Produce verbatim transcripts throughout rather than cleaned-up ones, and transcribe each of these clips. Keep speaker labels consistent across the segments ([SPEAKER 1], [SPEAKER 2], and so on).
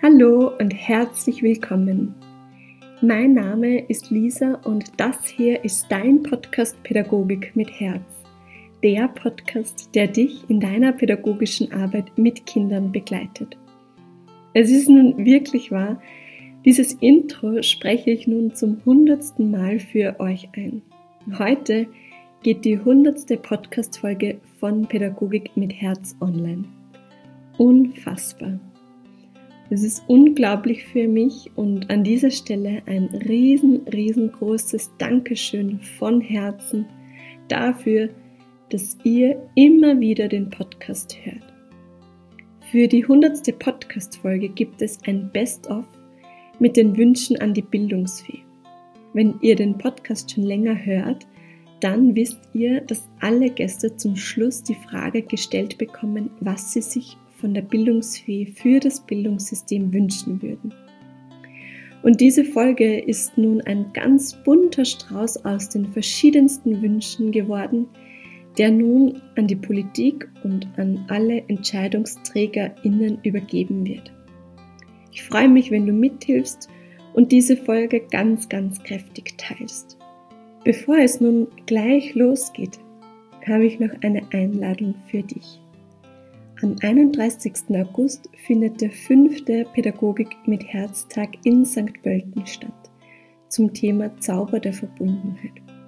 [SPEAKER 1] Hallo und herzlich willkommen. Mein Name ist Lisa und das hier ist dein Podcast Pädagogik mit Herz. Der Podcast, der dich in deiner pädagogischen Arbeit mit Kindern begleitet. Es ist nun wirklich wahr, dieses Intro spreche ich nun zum hundertsten Mal für euch ein. Heute geht die hundertste Podcast-Folge von Pädagogik mit Herz online. Unfassbar. Es ist unglaublich für mich und an dieser Stelle ein riesen, riesengroßes Dankeschön von Herzen dafür, dass ihr immer wieder den Podcast hört. Für die hundertste Podcast-Folge gibt es ein Best-of mit den Wünschen an die Bildungsfee. Wenn ihr den Podcast schon länger hört, dann wisst ihr, dass alle Gäste zum Schluss die Frage gestellt bekommen, was sie sich von der Bildungsfee für das Bildungssystem wünschen würden. Und diese Folge ist nun ein ganz bunter Strauß aus den verschiedensten Wünschen geworden, der nun an die Politik und an alle EntscheidungsträgerInnen übergeben wird. Ich freue mich, wenn du mithilfst und diese Folge ganz, ganz kräftig teilst. Bevor es nun gleich losgeht, habe ich noch eine Einladung für dich. Am einunddreißigsten August findet der fünfte Pädagogik mit Herztag in Sankt Pölten statt, zum Thema Zauber der Verbundenheit.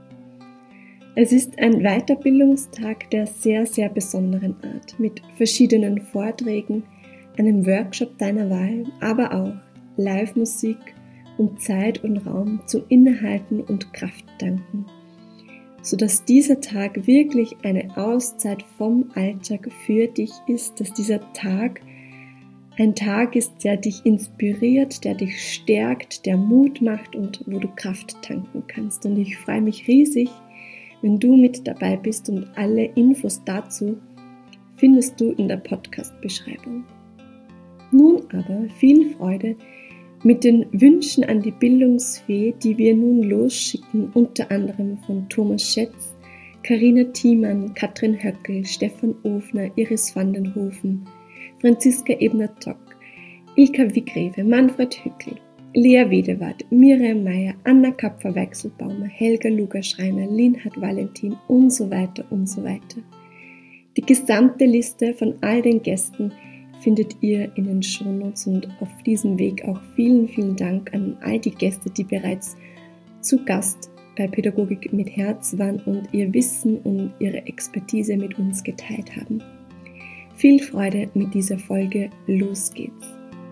[SPEAKER 1] Es ist ein Weiterbildungstag der sehr, sehr besonderen Art, mit verschiedenen Vorträgen, einem Workshop deiner Wahl, aber auch Live-Musik und Zeit und Raum zum Innehalten und Kraft tanken, sodass dieser Tag wirklich eine Auszeit vom Alltag für dich ist, dass dieser Tag ein Tag ist, der dich inspiriert, der dich stärkt, der Mut macht und wo du Kraft tanken kannst. Und ich freue mich riesig, wenn du mit dabei bist, und alle Infos dazu findest du in der Podcast-Beschreibung. Nun aber viel Freude mit den Wünschen an die Bildungsfee, die wir nun losschicken, unter anderem von Thomas Schätz, Carina Thiemann, Katrin Höckel, Stefan Ofner, Iris van den Hofen, Franziska Ebner-Tock, Ilka Wiggreve, Manfred Hückel, Lea Wedewart, Miriam Meyer, Anna Kapfer-Weichselbaumer, Helga Luger-Schreiner, Linhard Valentin und so weiter und so weiter. Die gesamte Liste von all den Gästen findet ihr in den Shownotes, und auf diesem Weg auch vielen, vielen Dank an all die Gäste, die bereits zu Gast bei Pädagogik mit Herz waren und ihr Wissen und ihre Expertise mit uns geteilt haben. Viel Freude mit dieser Folge, los geht's!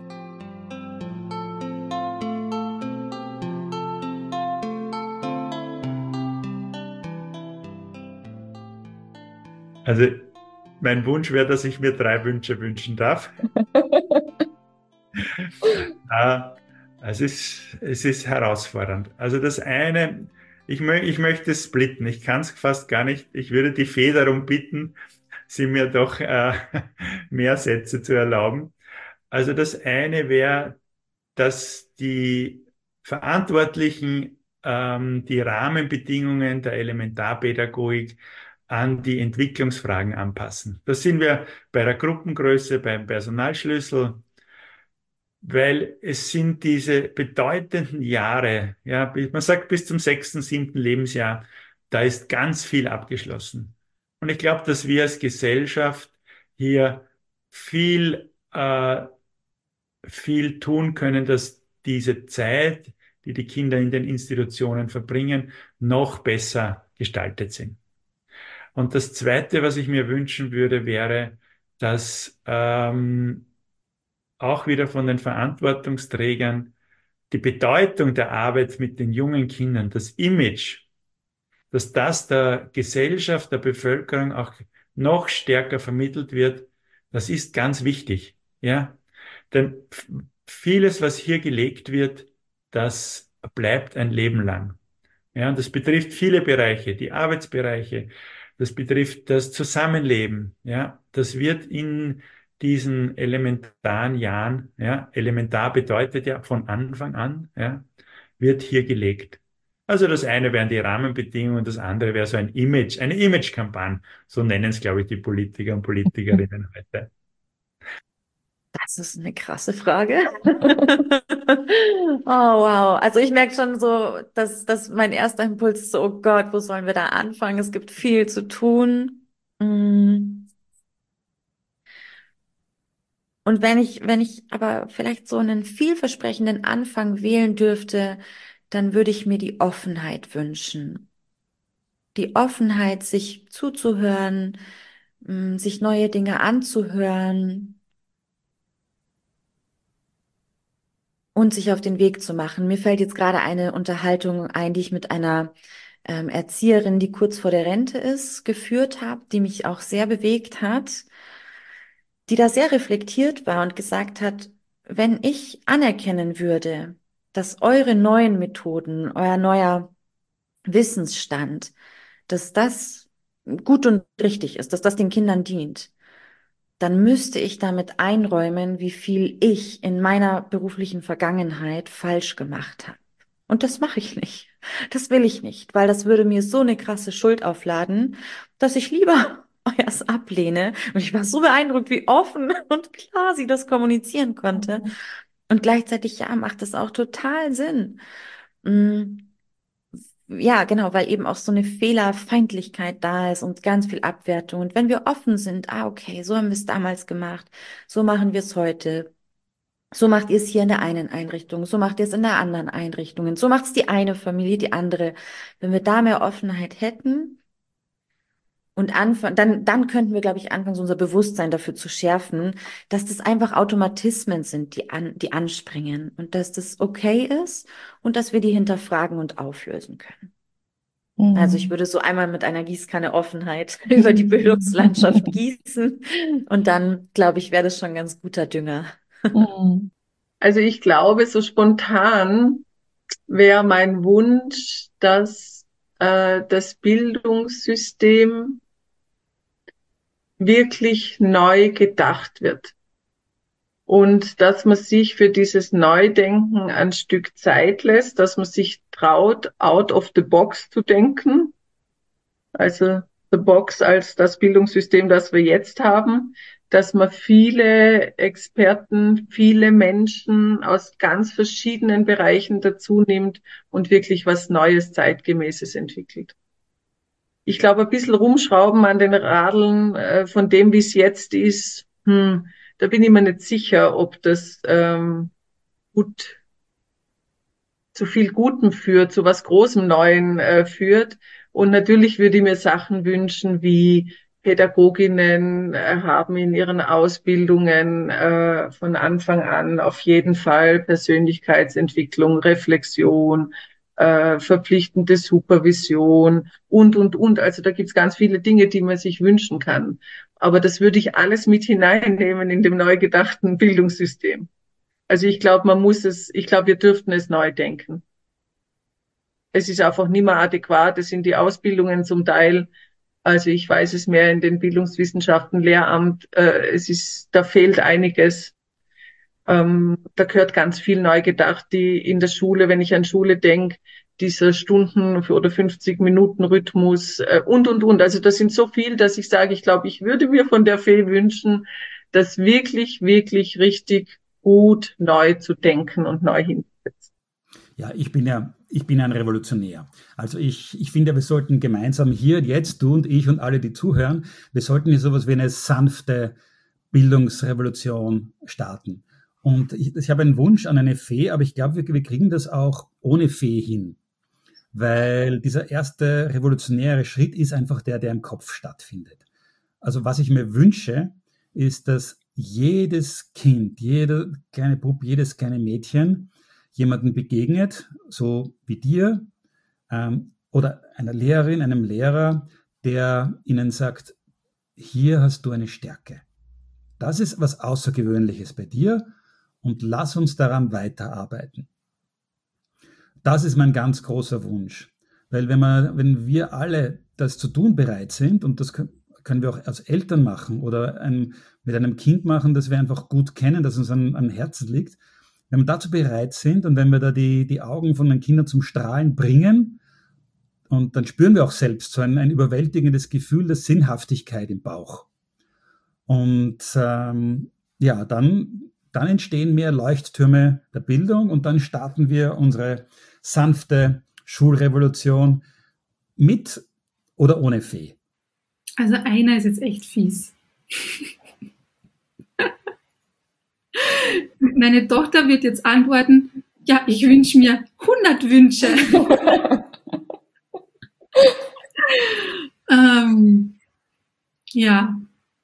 [SPEAKER 2] Also mein Wunsch wäre, dass ich mir drei Wünsche wünschen darf. äh, es ist, es ist herausfordernd. Also das eine, ich, mö ich möchte splitten. Ich kann es fast gar nicht. Ich würde die Fee darum bitten, sie mir doch äh, mehr Sätze zu erlauben. Also das eine wäre, dass die Verantwortlichen ähm, die Rahmenbedingungen der Elementarpädagogik an die Entwicklungsfragen anpassen. Da sind wir bei der Gruppengröße, beim Personalschlüssel, weil es sind diese bedeutenden Jahre, ja, man sagt bis zum sechsten, siebten Lebensjahr, da ist ganz viel abgeschlossen. Und ich glaube, dass wir als Gesellschaft hier viel, äh, viel tun können, dass diese Zeit, die die Kinder in den Institutionen verbringen, noch besser gestaltet sind. Und das Zweite, was ich mir wünschen würde, wäre, dass ähm, auch wieder von den Verantwortungsträgern die Bedeutung der Arbeit mit den jungen Kindern, das Image, dass das der Gesellschaft, der Bevölkerung auch noch stärker vermittelt wird, das ist ganz wichtig. Ja? Denn vieles, was hier gelegt wird, das bleibt ein Leben lang. Ja, und das betrifft viele Bereiche, die Arbeitsbereiche, das betrifft das Zusammenleben. Ja, das wird in diesen elementaren Jahren, ja, elementar bedeutet ja von Anfang an, ja, wird hier gelegt. Also das eine wären die Rahmenbedingungen, das andere wäre so ein Image, eine Image-Kampagne. So nennen es, glaube ich, die Politiker und Politikerinnen heute.
[SPEAKER 3] Das ist eine krasse Frage. Oh, wow. Also ich merke schon so, dass, dass mein erster Impuls ist so, oh Gott, wo sollen wir da anfangen? Es gibt viel zu tun. Mm. Und wenn ich, wenn ich aber vielleicht so einen vielversprechenden Anfang wählen dürfte, dann würde ich mir die Offenheit wünschen. Die Offenheit, sich zuzuhören, mm, sich neue Dinge anzuhören und sich auf den Weg zu machen. Mir fällt jetzt gerade eine Unterhaltung ein, die ich mit einer ähm, Erzieherin, die kurz vor der Rente ist, geführt habe, die mich auch sehr bewegt hat, die da sehr reflektiert war und gesagt hat, wenn ich anerkennen würde, dass eure neuen Methoden, euer neuer Wissensstand, dass das gut und richtig ist, dass das den Kindern dient, dann müsste ich damit einräumen, wie viel ich in meiner beruflichen Vergangenheit falsch gemacht habe. Und das mache ich nicht. Das will ich nicht, weil das würde mir so eine krasse Schuld aufladen, dass ich lieber euers ablehne. Und ich war so beeindruckt, wie offen und klar sie das kommunizieren konnte. Und gleichzeitig, ja, macht das auch total Sinn. Mm. Ja, genau, weil eben auch so eine Fehlerfeindlichkeit da ist und ganz viel Abwertung. Und wenn wir offen sind, ah, okay, so haben wir es damals gemacht, so machen wir es heute, so macht ihr es hier in der einen Einrichtung, so macht ihr es in der anderen Einrichtung, so macht es die eine Familie, die andere. Wenn wir da mehr Offenheit hätten und anfangen, dann, dann könnten wir, glaube ich, anfangen, so unser Bewusstsein dafür zu schärfen, dass das einfach Automatismen sind, die an, die anspringen und dass das okay ist und dass wir die hinterfragen und auflösen können. Also ich
[SPEAKER 1] Mhm.
[SPEAKER 3] würde so einmal mit einer Gießkanne Offenheit über die Bildungslandschaft gießen und dann, glaube ich, wäre das schon ein ganz guter Dünger.
[SPEAKER 1] Mhm.
[SPEAKER 4] Also ich glaube, so spontan wäre mein Wunsch, dass äh, das Bildungssystem wirklich neu gedacht wird und dass man sich für dieses Neudenken ein Stück Zeit lässt, dass man sich traut, out of the box zu denken. Also the box als das Bildungssystem, das wir jetzt haben, dass man viele Experten, viele Menschen aus ganz verschiedenen Bereichen dazu nimmt und wirklich was Neues, Zeitgemäßes entwickelt. Ich glaube, ein bisschen rumschrauben an den Radeln äh, von dem, wie es jetzt ist, hm, da bin ich mir nicht sicher, ob das ähm, gut zu viel Gutem führt, zu was Großem Neuen äh, führt. Und natürlich würde ich mir Sachen wünschen, wie Pädagoginnen äh, haben in ihren Ausbildungen äh, von Anfang an auf jeden Fall Persönlichkeitsentwicklung, Reflexion, äh, verpflichtende Supervision und, und, und. Also da gibt's ganz viele Dinge, die man sich wünschen kann. Aber das würde ich alles mit hineinnehmen in dem neu gedachten Bildungssystem. Also ich glaube, man muss es, ich glaube, wir dürften es neu denken. Es ist einfach nicht mehr adäquat. Es sind die Ausbildungen zum Teil, also ich weiß es mehr in den Bildungswissenschaften, Lehramt, äh, es ist, da fehlt einiges. Ähm, da gehört ganz viel neu gedacht, die in der Schule, wenn ich an Schule denke, dieser Stunden- oder fünfzig Minuten Rhythmus äh, und, und, und. Also das sind so viel, dass ich sage, ich glaube, ich würde mir von der Fee wünschen, das wirklich, wirklich richtig gut neu zu denken und neu hinzusetzen.
[SPEAKER 5] Ja, ich bin ja, ich bin ein Revolutionär. Also ich, ich finde, wir sollten gemeinsam hier, jetzt, du und ich und alle, die zuhören, wir sollten hier sowas wie eine sanfte Bildungsrevolution starten. Und ich, ich habe einen Wunsch an eine Fee, aber ich glaube, wir, wir kriegen das auch ohne Fee hin. Weil dieser erste revolutionäre Schritt ist einfach der, der im Kopf stattfindet. Also was ich mir wünsche, ist, dass jedes Kind, jeder kleine Bub, jedes kleine Mädchen jemanden begegnet, so wie dir, ähm, oder einer Lehrerin, einem Lehrer, der ihnen sagt, hier hast du eine Stärke. Das ist was Außergewöhnliches bei dir und lass uns daran weiterarbeiten. Das ist mein ganz großer Wunsch. Weil wenn, man, wenn wir alle das zu tun bereit sind, und das können wir auch als Eltern machen oder ein, mit einem Kind machen, das wir einfach gut kennen, das uns am, am Herzen liegt, wenn wir dazu bereit sind und wenn wir da die, die Augen von den Kindern zum Strahlen bringen, und dann spüren wir auch selbst so ein, ein überwältigendes Gefühl der Sinnhaftigkeit im Bauch. Und ähm, ja, dann, dann entstehen mehr Leuchttürme der Bildung und dann starten wir unsere sanfte Schulrevolution mit oder ohne Fee.
[SPEAKER 1] Also einer ist jetzt echt fies. Meine Tochter wird jetzt antworten, ja, ich wünsche mir hundert Wünsche. ähm, ja,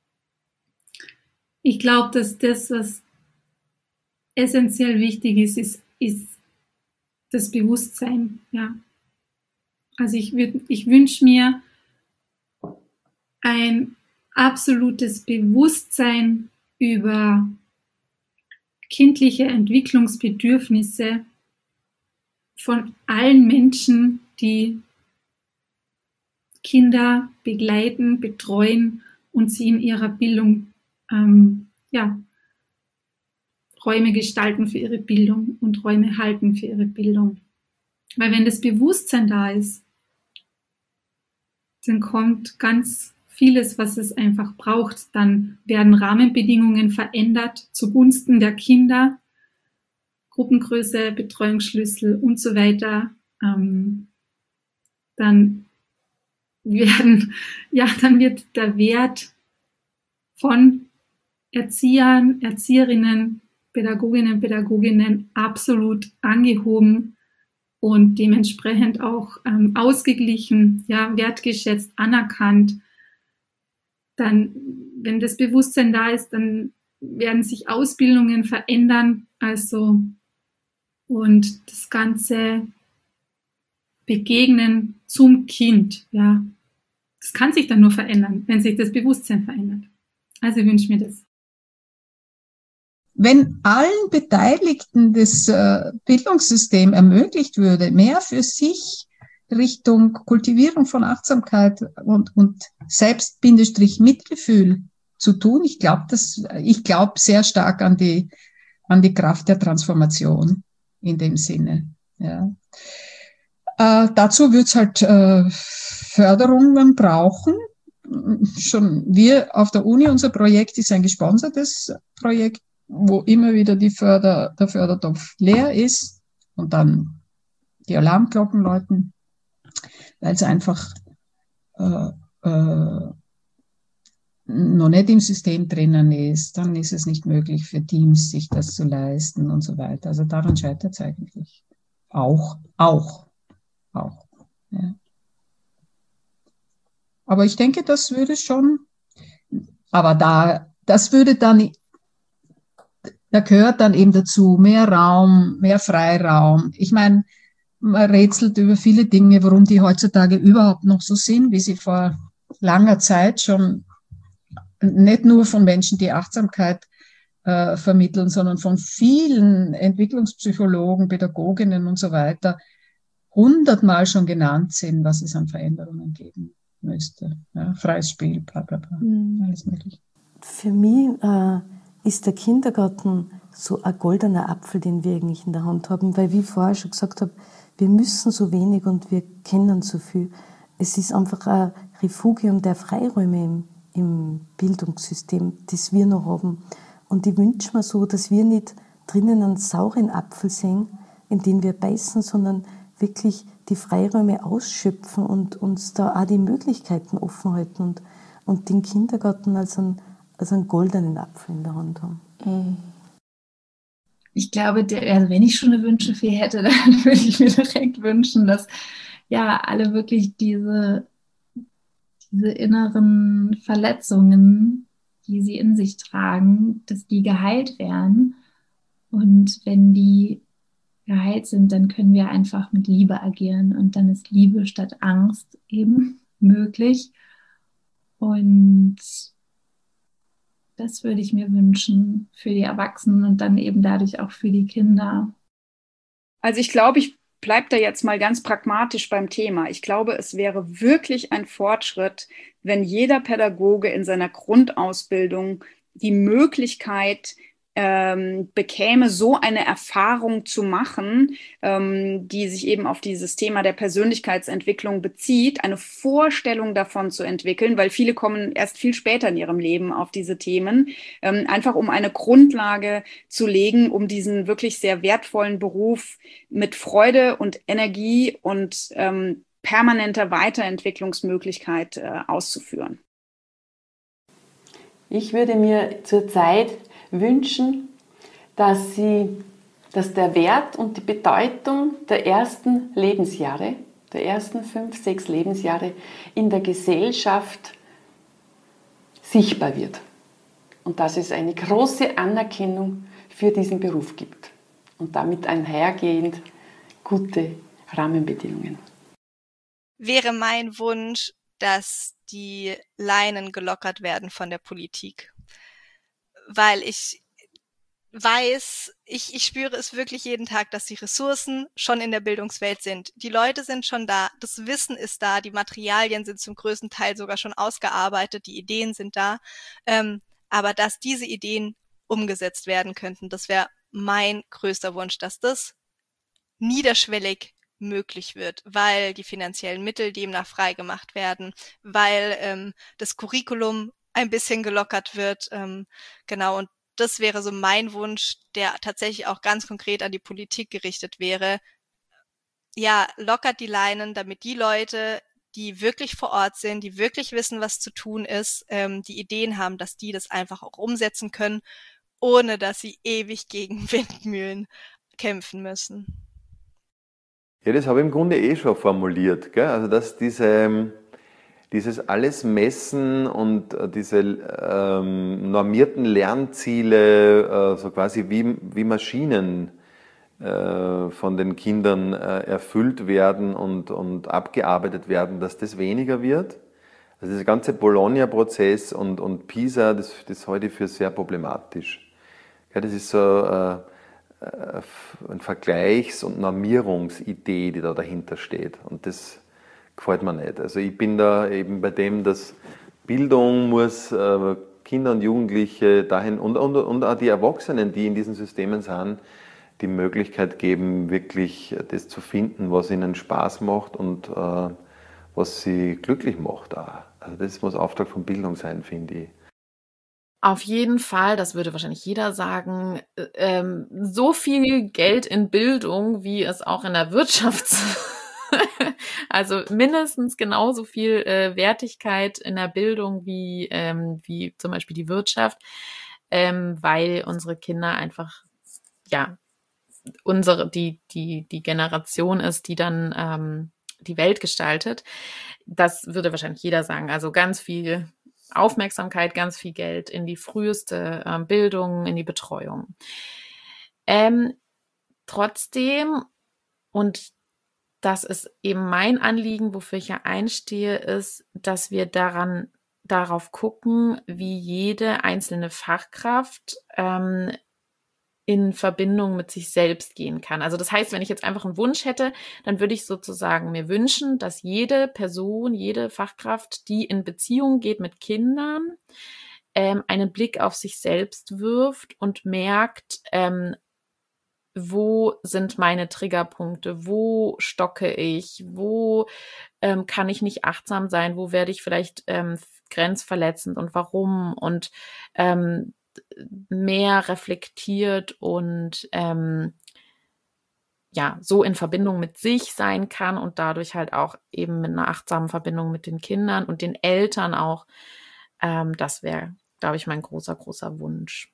[SPEAKER 1] ich glaube, dass das, was essentiell wichtig ist, ist, ist das Bewusstsein. Ja. Also ich, würd, ich wünsche mir ein absolutes Bewusstsein über kindliche Entwicklungsbedürfnisse von allen Menschen, die Kinder begleiten, betreuen und sie in ihrer Bildung ähm, ja, Räume gestalten für ihre Bildung und Räume halten für ihre Bildung. Weil wenn das Bewusstsein da ist, dann kommt ganz vieles, was es einfach braucht. Dann werden Rahmenbedingungen verändert zugunsten der Kinder, Gruppengröße, Betreuungsschlüssel und so weiter. Ähm, dann werden, ja, dann wird der Wert von Erziehern, Erzieherinnen, Pädagoginnen, Pädagoginnen absolut angehoben und dementsprechend auch ähm, ausgeglichen, ja, wertgeschätzt, anerkannt. Dann, wenn das Bewusstsein da ist, dann werden sich Ausbildungen verändern, also und das ganze Begegnen zum Kind, ja, das kann sich dann nur verändern, wenn sich das Bewusstsein verändert. Also ich wünsche mir das.
[SPEAKER 6] Wenn allen Beteiligten das äh, Bildungssystem ermöglicht würde, mehr für sich Richtung Kultivierung von Achtsamkeit und, und Selbst-Mitgefühl zu tun, ich glaube, das, ich glaube sehr stark an die, an die Kraft der Transformation in dem Sinne. Ja. Äh, dazu wird es halt äh, Förderungen brauchen. Schon wir auf der Uni, unser Projekt ist ein gesponsertes Projekt, wo immer wieder die Förder, der Fördertopf leer ist und dann die Alarmglocken läuten, weil es einfach äh, äh, noch nicht im System drinnen ist. Dann ist es nicht möglich für Teams, sich das zu leisten und so weiter. Also daran scheitert es eigentlich. Auch, auch, auch. Ja. Aber ich denke, das würde schon, aber da, das würde dann, da gehört dann eben dazu mehr Raum, mehr Freiraum. Ich meine, man rätselt über viele Dinge, warum die heutzutage überhaupt noch so sind, wie sie vor langer Zeit schon nicht nur von Menschen, die Achtsamkeit äh, vermitteln, sondern von vielen Entwicklungspsychologen, Pädagoginnen und so weiter hundertmal schon genannt sind, was es an Veränderungen geben müsste. Ja, freies Spiel, bla bla bla, mhm. Alles mögliche.
[SPEAKER 7] Für mich äh, ist der Kindergarten so ein goldener Apfel, den wir eigentlich in der Hand haben, weil, wie ich vorher schon gesagt habe, wir müssen so wenig und wir kennen so viel. Es ist einfach ein Refugium der Freiräume im, im Bildungssystem, das wir noch haben. Und ich wünsche mir so, dass wir nicht drinnen einen sauren Apfel sehen, in den wir beißen, sondern wirklich die Freiräume ausschöpfen und uns da auch die Möglichkeiten offen halten und, und den Kindergarten als einen, als einen goldenen Apfel in der Hand haben.
[SPEAKER 3] Ich glaube, der, also wenn ich schon eine Wünschefee hätte, dann würde ich mir direkt wünschen, dass ja alle wirklich diese, diese inneren Verletzungen, die sie in sich tragen, dass die geheilt werden. Und wenn die geheilt sind, dann können wir einfach mit Liebe agieren und dann ist Liebe statt Angst eben möglich. Und das würde ich mir wünschen für die Erwachsenen und dann eben dadurch auch für die Kinder.
[SPEAKER 8] Also ich glaube, ich bleibe da jetzt mal ganz pragmatisch beim Thema. Ich glaube, es wäre wirklich ein Fortschritt, wenn jeder Pädagoge in seiner Grundausbildung die Möglichkeit ähm, bekäme, so eine Erfahrung zu machen, ähm, die sich eben auf dieses Thema der Persönlichkeitsentwicklung bezieht, eine Vorstellung davon zu entwickeln, weil viele kommen erst viel später in ihrem Leben auf diese Themen, ähm, einfach um eine Grundlage zu legen, um diesen wirklich sehr wertvollen Beruf mit Freude und Energie und ähm, permanenter Weiterentwicklungsmöglichkeit äh, auszuführen.
[SPEAKER 9] Ich würde mir zurzeit wünschen, dass sie, dass der Wert und die Bedeutung der ersten Lebensjahre, der ersten fünf, sechs Lebensjahre in der Gesellschaft sichtbar wird. Und dass es eine große Anerkennung für diesen Beruf gibt. Und damit einhergehend gute Rahmenbedingungen.
[SPEAKER 10] Wäre mein Wunsch, dass die Leinen gelockert werden von der Politik. Weil ich weiß, ich, ich spüre es wirklich jeden Tag, dass die Ressourcen schon in der Bildungswelt sind. Die Leute sind schon da, das Wissen ist da, die Materialien sind zum größten Teil sogar schon ausgearbeitet, die Ideen sind da. Ähm, aber dass diese Ideen umgesetzt werden könnten, das wäre mein größter Wunsch, dass das niederschwellig möglich wird, weil die finanziellen Mittel demnach freigemacht werden, weil ähm, das Curriculum ein bisschen gelockert wird. Ähm, genau, und das wäre so mein Wunsch, der tatsächlich auch ganz konkret an die Politik gerichtet wäre. Ja, lockert die Leinen, damit die Leute, die wirklich vor Ort sind, die wirklich wissen, was zu tun ist, ähm, die Ideen haben, dass die das einfach auch umsetzen können, ohne dass sie ewig gegen Windmühlen kämpfen müssen.
[SPEAKER 11] Ja, das habe ich im Grunde eh schon formuliert, gell? Also dass diese, dieses alles Messen und diese ähm, normierten Lernziele äh, so quasi wie, wie Maschinen äh, von den Kindern äh, erfüllt werden und, und abgearbeitet werden, dass das weniger wird. Also dieser ganze Bologna-Prozess und, und PISA, das, das halte ich für sehr problematisch. Ja, das ist so äh, eine Vergleichs- und Normierungsidee, die da dahinter steht. Und das gefällt mir nicht. Also ich bin da eben bei dem, dass Bildung muss äh, Kinder und Jugendliche dahin und, und, und auch die Erwachsenen, die in diesen Systemen sind, die Möglichkeit geben, wirklich das zu finden, was ihnen Spaß macht und äh, was sie glücklich macht auch. Also das muss Auftrag von Bildung sein, finde ich.
[SPEAKER 12] Auf jeden Fall, das würde wahrscheinlich jeder sagen, ähm, so viel Geld in Bildung, wie es auch in der Wirtschaft, also mindestens genauso viel äh, Wertigkeit in der Bildung wie, ähm, wie zum Beispiel die Wirtschaft, ähm, weil unsere Kinder einfach, ja, unsere, die, die, die Generation ist, die dann ähm, die Welt gestaltet. Das würde wahrscheinlich jeder sagen, also ganz viel Aufmerksamkeit, ganz viel Geld in die früheste äh, Bildung, in die Betreuung. Ähm, trotzdem, und das ist eben mein Anliegen, wofür ich ja einstehe, ist, dass wir daran, darauf gucken, wie jede einzelne Fachkraft ähm, in Verbindung mit sich selbst gehen kann. Also das heißt, wenn ich jetzt einfach einen Wunsch hätte, dann würde ich sozusagen mir wünschen, dass jede Person, jede Fachkraft, die in Beziehung geht mit Kindern, ähm, einen Blick auf sich selbst wirft und merkt, ähm, wo sind meine Triggerpunkte, wo stocke ich, wo ähm, kann ich nicht achtsam sein, wo werde ich vielleicht ähm, grenzverletzend und warum und ähm, mehr reflektiert und ähm, ja, so in Verbindung mit sich sein kann und dadurch halt auch eben mit einer achtsamen Verbindung mit den Kindern und den Eltern auch. Ähm, das wäre, glaube ich, mein großer, großer Wunsch.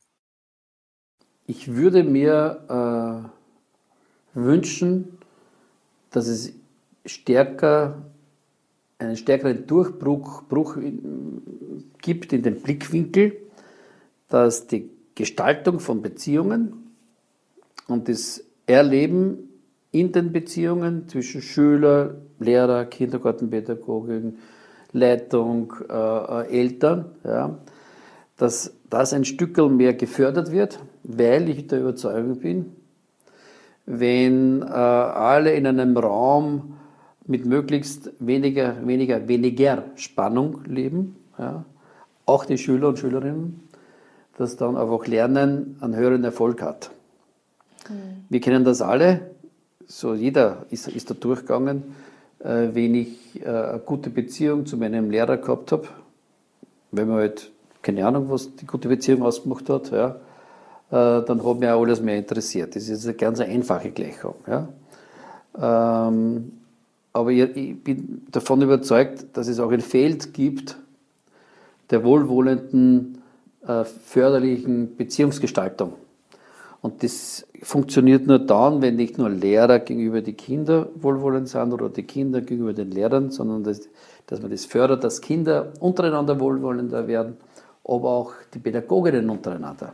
[SPEAKER 13] Ich würde mir äh, wünschen, dass es stärker, einen stärkeren Durchbruch Bruch in, gibt in den Blickwinkel, dass die Gestaltung von Beziehungen und das Erleben in den Beziehungen zwischen Schüler, Lehrer, Kindergartenpädagogin, Leitung, äh, Eltern, ja, dass das ein Stückel mehr gefördert wird, weil ich der Überzeugung bin, wenn äh, alle in einem Raum mit möglichst weniger, weniger, weniger Spannung leben, ja, auch die Schüler und Schülerinnen, dass dann einfach Lernen einen höheren Erfolg hat. Mhm. Wir kennen das alle, so jeder ist, ist da durchgegangen, äh, wenn ich äh, eine gute Beziehung zu meinem Lehrer gehabt habe, wenn man halt, keine Ahnung, was die gute Beziehung ausgemacht hat, ja, äh, dann hat mich auch alles mehr interessiert. Das ist eine ganz einfache Gleichung. Ja. Ähm, aber ich, ich bin davon überzeugt, dass es auch ein Feld gibt der wohlwollenden, äh, förderlichen Beziehungsgestaltung. Und das funktioniert nur dann, wenn nicht nur Lehrer gegenüber die Kinder wohlwollend sind oder die Kinder gegenüber den Lehrern, sondern dass, dass man das fördert, dass Kinder untereinander wohlwollender werden, aber auch die Pädagoginnen untereinander.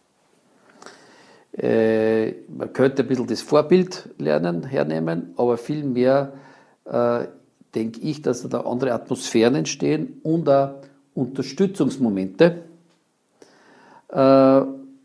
[SPEAKER 13] Äh, man könnte ein bisschen das Vorbild lernen, hernehmen, aber vielmehr äh, denke ich, dass da andere Atmosphären entstehen und auch Unterstützungsmomente, äh,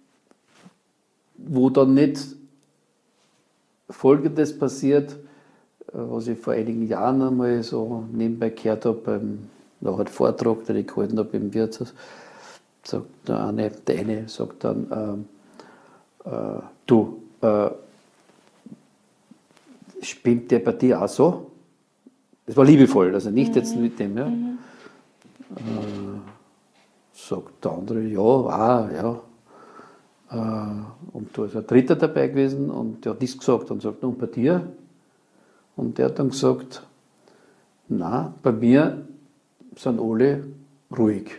[SPEAKER 13] wo dann nicht Folgendes passiert, was ich vor einigen Jahren einmal so nebenbei gehört habe, beim nach einem Vortrag, den ich gehalten habe im Wirtshaus, sagt der eine, der eine sagt dann, äh, äh, du, äh, spinnt der bei dir auch so? Das war liebevoll, also nicht mhm. jetzt mit dem, ja. Mhm. Äh, sagt der andere, ja, ah, ja. Äh, und da ist ein Dritter dabei gewesen und der hat nichts gesagt und sagt, und bei dir? Und der hat dann gesagt, na, bei mir sind alle ruhig.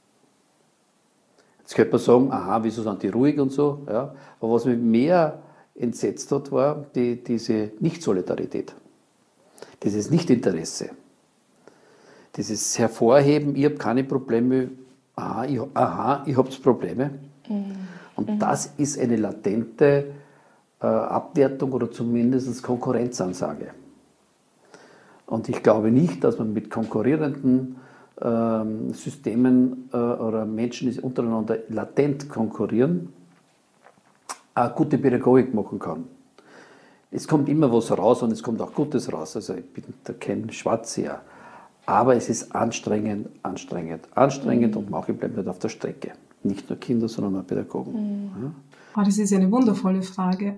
[SPEAKER 13] Jetzt könnte man sagen, aha, wieso sind die ruhig und so, ja. Aber was mich mehr entsetzt hat, war die, diese Nicht-Solidarität, dieses Nicht-Interesse. Dieses Hervorheben, ich habe keine Probleme, aha, ich, aha, ich habe Probleme. Mhm. Und mhm. das ist eine latente äh, Abwertung oder zumindest Konkurrenzansage. Und ich glaube nicht, dass man mit konkurrierenden ähm, Systemen äh, oder Menschen, die untereinander latent konkurrieren, eine gute Pädagogik machen kann. Es kommt immer was raus und es kommt auch Gutes raus. Also ich bin da kein Schwarzseher. Aber es ist anstrengend, anstrengend, anstrengend mhm. und manche bleiben nicht auf der Strecke. Nicht nur Kinder, sondern auch Pädagogen.
[SPEAKER 1] Mhm. Ja? Oh, das ist eine wundervolle Frage.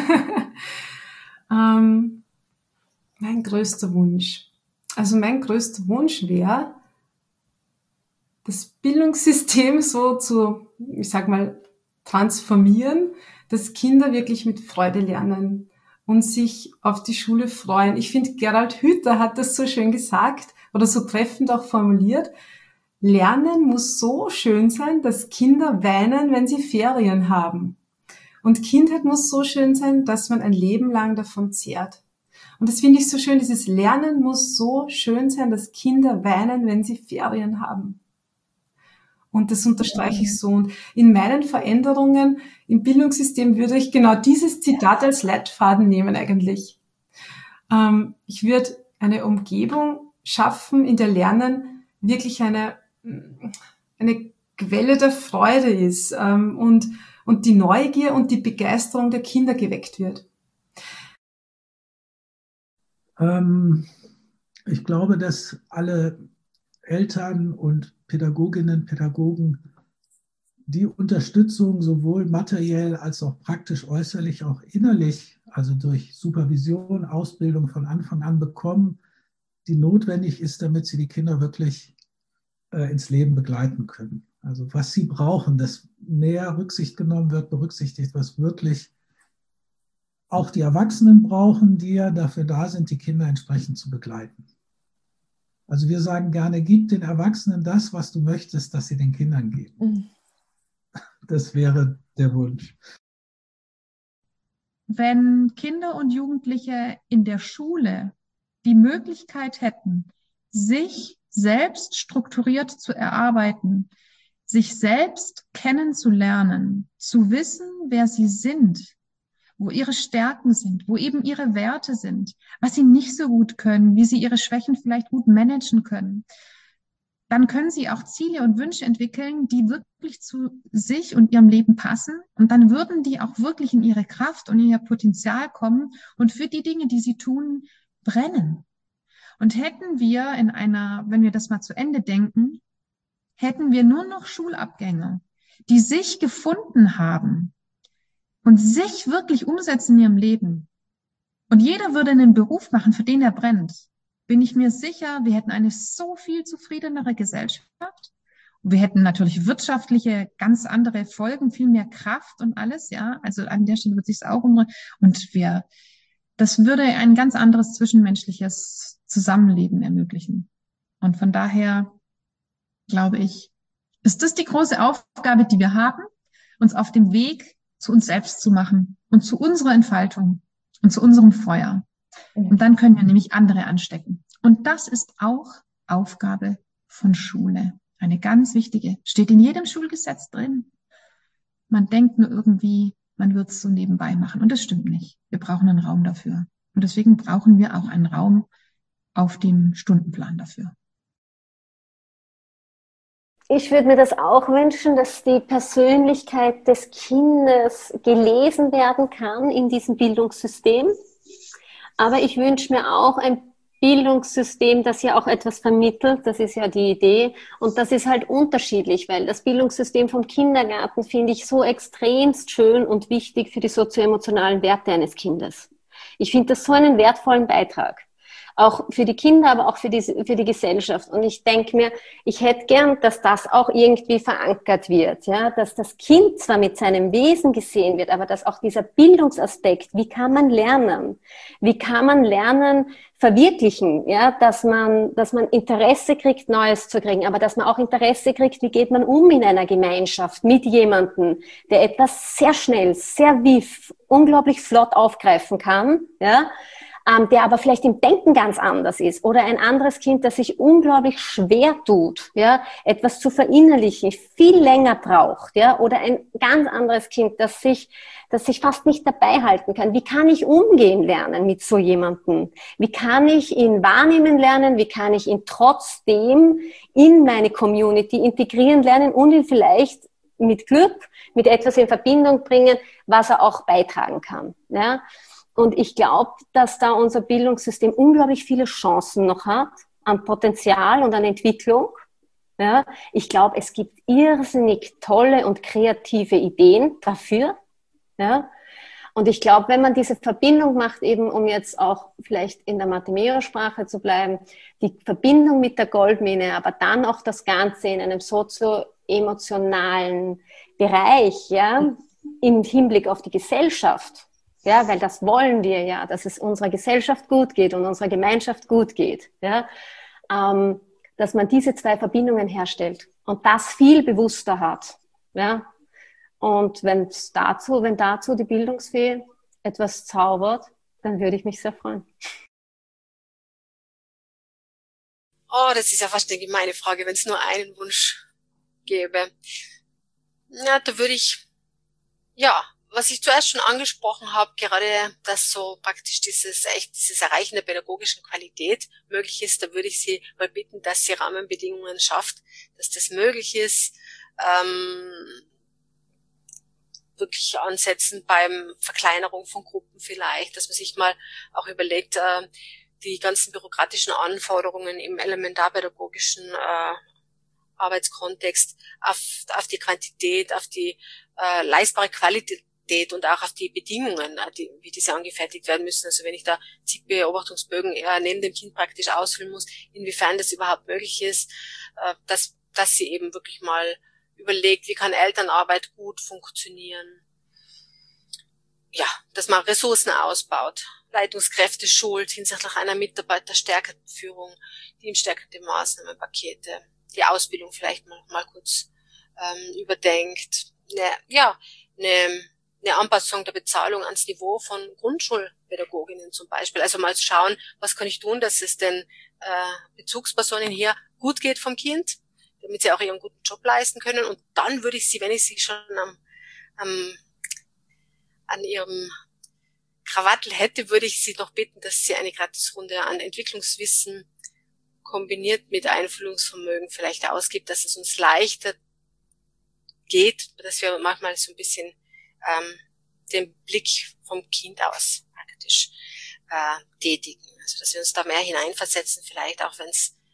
[SPEAKER 1] ähm, mein größter Wunsch. Also mein größter Wunsch wäre, das Bildungssystem so zu, ich sag mal, transformieren, dass Kinder wirklich mit Freude lernen und sich auf die Schule freuen. Ich finde, Gerald Hüther hat das so schön gesagt oder so treffend auch formuliert. Lernen muss so schön sein, dass Kinder weinen, wenn sie Ferien haben. Und Kindheit muss so schön sein, dass man ein Leben lang davon zehrt. Und das finde ich so schön, dieses Lernen muss so schön sein, dass Kinder weinen, wenn sie Ferien haben. Und das unterstreiche ich so. Und in meinen Veränderungen im Bildungssystem würde ich genau dieses Zitat als Leitfaden nehmen eigentlich. Ähm, ich würde eine Umgebung schaffen, in der Lernen wirklich eine, eine Quelle der Freude ist ähm, und, und die Neugier und die Begeisterung der Kinder geweckt wird.
[SPEAKER 5] Ähm, ich glaube, dass alle Eltern und Pädagoginnen, Pädagogen die Unterstützung sowohl materiell als auch praktisch äußerlich, auch innerlich, also durch Supervision, Ausbildung von Anfang an bekommen, die notwendig ist, damit sie die Kinder wirklich äh, ins Leben begleiten können. Also was sie brauchen, dass mehr Rücksicht genommen wird, berücksichtigt, was wirklich auch die Erwachsenen brauchen, die ja dafür da sind, die Kinder entsprechend zu begleiten. Also wir sagen gerne, gib den Erwachsenen das, was du möchtest, dass sie den Kindern geben. Mhm. Das wäre der Wunsch.
[SPEAKER 6] Wenn Kinder und Jugendliche in der Schule die Möglichkeit hätten, sich selbst strukturiert zu erarbeiten, sich selbst kennenzulernen, zu wissen, wer sie sind, wo ihre Stärken sind, wo eben ihre Werte sind, was sie nicht so gut können, wie sie ihre Schwächen vielleicht gut managen können, dann können sie auch Ziele und Wünsche entwickeln, die wirklich zu sich und ihrem Leben passen. Und dann würden die auch wirklich in ihre Kraft und in ihr Potenzial kommen und für die Dinge, die sie tun, brennen. Und hätten wir in einer, wenn wir das mal zu Ende denken, hätten wir nur noch Schulabgänger, die sich gefunden haben und sich wirklich umsetzen in ihrem Leben, und jeder würde einen Beruf machen, für den er brennt, bin ich mir sicher, wir hätten eine so viel zufriedenere Gesellschaft. Wir hätten natürlich wirtschaftliche, ganz andere Folgen, viel mehr Kraft und alles, ja. Also an der Stelle wird sich's auch um, und wir, das würde ein ganz anderes zwischenmenschliches Zusammenleben ermöglichen. Und von daher glaube ich, ist das die große Aufgabe, die wir haben, uns auf dem Weg zu uns selbst zu machen und zu unserer Entfaltung und zu unserem Feuer. Und dann können wir nämlich andere anstecken. Und das ist auch Aufgabe von Schule. Eine ganz wichtige. Steht in jedem Schulgesetz drin. Man denkt nur irgendwie, man wird es so nebenbei machen. Und das stimmt nicht. Wir brauchen einen Raum dafür. Und deswegen brauchen wir auch einen Raum auf dem Stundenplan dafür.
[SPEAKER 14] Ich würde mir das auch wünschen, dass die Persönlichkeit des Kindes gelesen werden kann in diesem Bildungssystem. Aber ich wünsche mir auch ein Bildungssystem, das ja auch etwas vermittelt, das ist ja die Idee. Und das ist halt unterschiedlich, weil das Bildungssystem vom Kindergarten finde ich so extremst schön und wichtig für die sozioemotionalen Werte eines Kindes. Ich finde das so einen wertvollen Beitrag. Auch für die Kinder, aber auch für die, für die Gesellschaft. Und ich denke mir, ich hätte gern, dass das auch irgendwie verankert wird, ja, dass das Kind zwar mit seinem Wesen gesehen wird, aber dass auch dieser Bildungsaspekt, wie kann man lernen? Wie kann man lernen, verwirklichen, ja, dass man, dass man Interesse kriegt, Neues zu kriegen, aber dass man auch Interesse kriegt, wie geht man um in einer Gemeinschaft mit jemandem, der etwas sehr schnell, sehr wiff, unglaublich flott aufgreifen kann, ja, Ähm, der aber vielleicht im Denken ganz anders ist, oder ein anderes Kind, das sich unglaublich schwer tut, ja, etwas zu verinnerlichen, viel länger braucht, ja, oder ein ganz anderes Kind, das sich, das sich fast nicht dabei halten kann. Wie kann ich umgehen lernen mit so jemandem? Wie kann ich ihn wahrnehmen lernen? Wie kann ich ihn trotzdem in meine Community integrieren lernen und ihn vielleicht mit Glück, mit etwas in Verbindung bringen, was er auch beitragen kann, ja? Und ich glaube, dass da unser Bildungssystem unglaublich viele Chancen noch hat an Potenzial und an Entwicklung. Ja, ich glaube, es gibt irrsinnig tolle und kreative Ideen dafür. Ja, und ich glaube, wenn man diese Verbindung macht, eben um jetzt auch vielleicht in der Matemeo-Sprache zu bleiben, die Verbindung mit der Goldmine, aber dann auch das Ganze in einem sozio-emotionalen Bereich, ja, im Hinblick auf die Gesellschaft. Ja, weil das wollen wir ja, dass es unserer Gesellschaft gut geht und unserer Gemeinschaft gut geht. Ja, ähm, dass man diese zwei Verbindungen herstellt und das viel bewusster hat. Ja, und wenn dazu, wenn dazu die Bildungsfee etwas zaubert, dann würde ich mich sehr freuen.
[SPEAKER 15] Oh, das ist ja fast eine gemeine Frage, wenn es nur einen Wunsch gäbe. Ja, da würde ich, ja, was ich zuerst schon angesprochen habe, gerade, dass so praktisch dieses echt dieses Erreichen der pädagogischen Qualität möglich ist, da würde ich Sie mal bitten, dass sie Rahmenbedingungen schafft, dass das möglich ist, ähm, wirklich ansetzen beim Verkleinerung von Gruppen vielleicht, dass man sich mal auch überlegt, äh, die ganzen bürokratischen Anforderungen im elementarpädagogischen äh, Arbeitskontext auf, auf die Quantität, auf die äh, leistbare Qualität und auch auf die Bedingungen, die, wie diese angefertigt werden müssen. Also wenn ich da zig Beobachtungsbögen eher neben dem Kind praktisch ausfüllen muss, inwiefern das überhaupt möglich ist, äh, dass, dass sie eben wirklich mal überlegt, wie kann Elternarbeit gut funktionieren. Ja, dass man Ressourcen ausbaut, Leitungskräfte schult hinsichtlich einer mitarbeiterstärkenden Führung, teamstärkende Maßnahmenpakete, die Ausbildung vielleicht mal, mal kurz ähm, überdenkt. Ne, ja, eine eine Anpassung der Bezahlung ans Niveau von Grundschulpädagoginnen zum Beispiel. Also mal schauen, was kann ich tun, dass es den äh, Bezugspersonen hier gut geht vom Kind, damit sie auch ihren guten Job leisten können. Und dann würde ich sie, wenn ich sie schon am, am, an ihrem Krawattel hätte, würde ich sie noch bitten, dass sie eine Gratisrunde an Entwicklungswissen kombiniert mit Einfühlungsvermögen vielleicht ausgibt, dass es uns leichter geht, dass wir manchmal so ein bisschen ähm, den Blick vom Kind aus praktisch äh, tätigen. Also dass wir uns da mehr hineinversetzen, vielleicht auch wenn es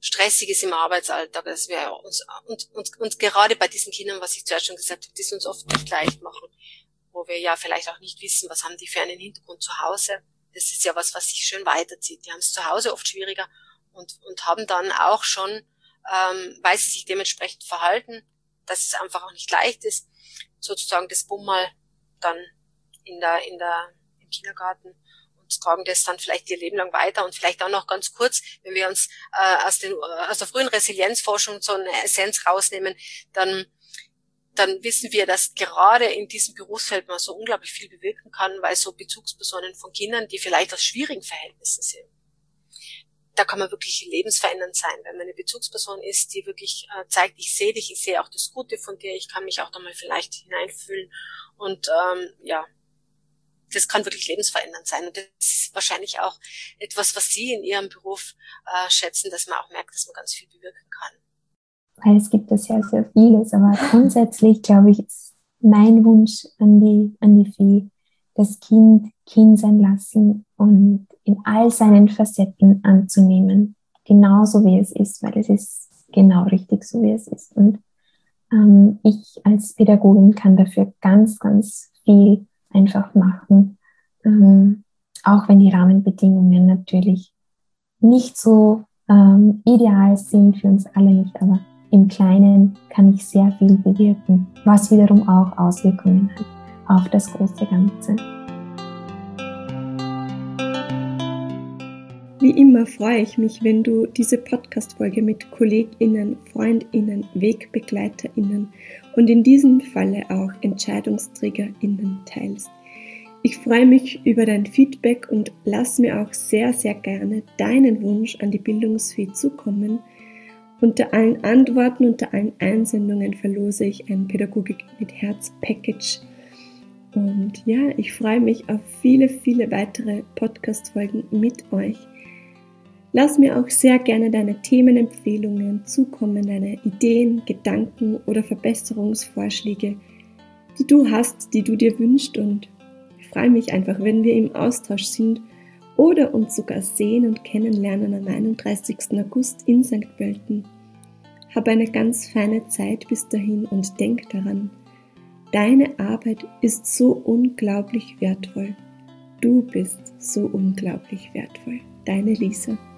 [SPEAKER 15] stressig ist im Arbeitsalltag, dass wir uns, und, und, und gerade bei diesen Kindern, was ich zuerst schon gesagt habe, die es uns oft nicht leicht machen, wo wir ja vielleicht auch nicht wissen, was haben die für einen Hintergrund zu Hause. Das ist ja was, was sich schön weiterzieht. Die haben es zu Hause oft schwieriger und, und haben dann auch schon, ähm, weil sie sich dementsprechend verhalten, dass es einfach auch nicht leicht ist, sozusagen das Bummel dann in der, in der, im Kindergarten, und tragen das dann vielleicht ihr Leben lang weiter. Und vielleicht auch noch ganz kurz, wenn wir uns äh, aus, den, aus der frühen Resilienzforschung so eine Essenz rausnehmen, dann dann wissen wir, dass gerade in diesem Berufsfeld man so unglaublich viel bewirken kann, weil so Bezugspersonen von Kindern, die vielleicht aus schwierigen Verhältnissen sind, da kann man wirklich lebensverändernd sein, wenn man eine Bezugsperson ist, die wirklich äh, zeigt, ich sehe dich, ich sehe auch das Gute von dir, ich kann mich auch da mal vielleicht hineinfühlen, und ähm, ja, das kann wirklich lebensverändernd sein, und das ist wahrscheinlich auch etwas, was Sie in Ihrem Beruf äh, schätzen, dass man auch merkt, dass man ganz viel bewirken kann.
[SPEAKER 16] Weil es gibt ja sehr, sehr vieles, aber grundsätzlich, glaube ich, ist mein Wunsch an die, an die Fee, das Kind Kind sein lassen und in all seinen Facetten anzunehmen, genauso wie es ist, weil es ist genau richtig so, wie es ist. Und ähm, ich als Pädagogin kann dafür ganz, ganz viel einfach machen, ähm, auch wenn die Rahmenbedingungen natürlich nicht so ähm, ideal sind für uns alle nicht, aber im Kleinen kann ich sehr viel bewirken, was wiederum auch Auswirkungen hat auf das große Ganze.
[SPEAKER 1] Wie immer freue ich mich, wenn du diese Podcast-Folge mit KollegInnen, FreundInnen, WegbegleiterInnen und in diesem Falle auch EntscheidungsträgerInnen teilst. Ich freue mich über dein Feedback und lass mir auch sehr, sehr gerne deinen Wunsch an die Bildungsfee zukommen. Unter allen Antworten, unter allen Einsendungen verlose ich ein Pädagogik mit Herz Package. Und ja, ich freue mich auf viele, viele weitere Podcast-Folgen mit euch. Lass mir auch sehr gerne deine Themenempfehlungen zukommen, deine Ideen, Gedanken oder Verbesserungsvorschläge, die du hast, die du dir wünschst, und ich freue mich einfach, wenn wir im Austausch sind oder uns sogar sehen und kennenlernen am einunddreißigsten August in Sankt Pölten. Hab eine ganz feine Zeit bis dahin und denk daran, deine Arbeit ist so unglaublich wertvoll. Du bist so unglaublich wertvoll. Deine Lisa.